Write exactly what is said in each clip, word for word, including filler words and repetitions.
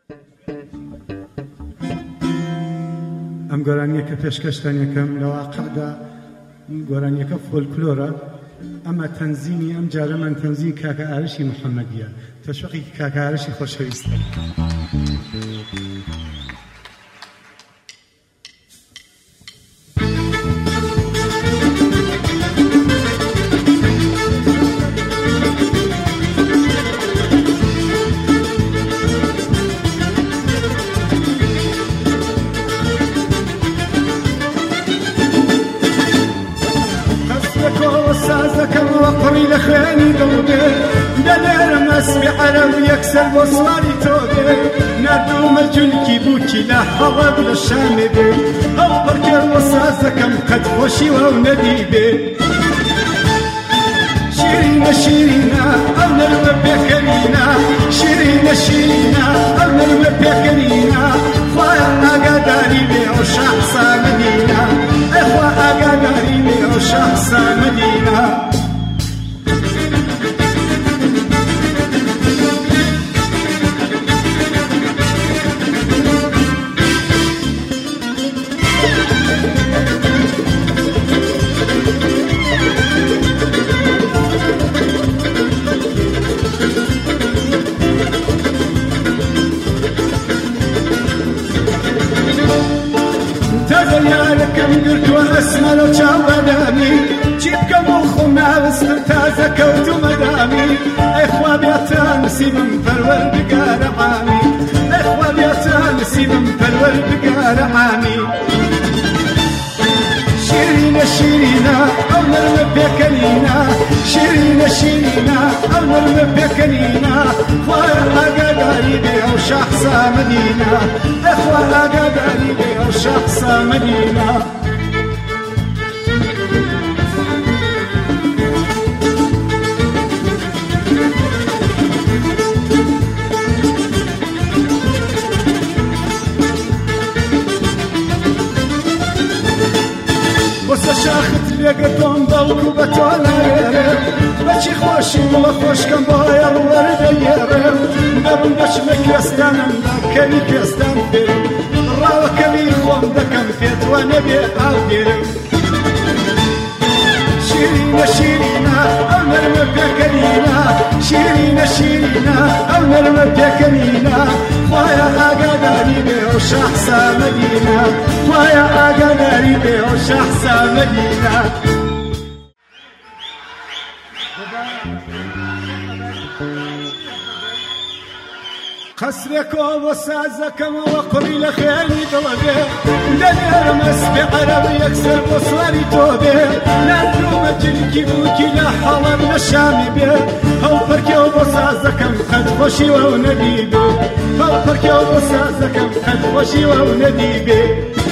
ئەم گۆرانیە کە پێشکەشتان یەکەم لە واقعدا گۆرانیەکە فۆلکلۆرە، ئەمە تەنزیمی ئەم جارە من تەنزیم کاکە ئارشی محەممەدیە، تەشویقی کاکە ئارشی خۆشەویستە. يكسر بصواري توبي نادوم الجلكي بوكي لا حضر للشامي بي أو بركر وصازكم قد خوشي ونديبي شيرينا شيرينا أو نرمى بكرينا شيرينا شيرينا أو نرمى بكرينا خوايا أقداري بي وشخص مدينة إخوة أقداري بي وشخص مدينة اسمه لو جاوداني جيبك مخو ناس تازه كوتو مدامي اخوة بيتا نسيب مفرور بقار عامي اخوة بيتا نسيب مفرور بقار عامي شيرينا شيرينا او نرمى بكنينا شيرينا شيرينا او نرمى بكنينا خويا اقداري بيها وشخصة مدينة اخوة اقداري بيها وشخصة مدينة شاخت لقدام ضلكو بتواليري بچي خوشي ولا خوش كم باير ورديري نبن بشمك يستانم كلي كيستان بيري راو كبير خوم دكم فيت ونبي عالبيري شيرينا شيرينا او نرمى بكرينا شيرينا شيرينا او نرمى بكرينا خويا اقداري بيه وشخصة مدينة خويا اقداري بيه وشخصة مدينة قصرك وسازك وقري لخيالي دلبي دنيا رمس بعربي يكسر بصري توبي نادو مجلكي بوكي لا حلب نشامي بي هو فركي وبسازك قد خوشي ونديبي هو فركي وبسازك قد خوشي ونديبي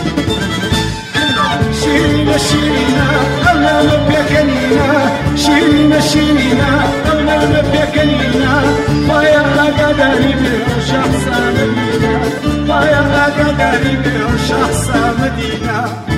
شيرينا شيرينا او نرمى بكنينا شيرينا شيرينا او نرمى بكنينا خويا اقداري بيه وشخصة مدينة خويا اقداري بيه وشخصة مدينة